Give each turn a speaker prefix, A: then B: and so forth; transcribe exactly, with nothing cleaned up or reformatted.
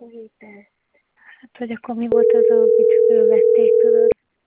A: Hát, hogy akkor mi volt az, amit fölvették, tudod?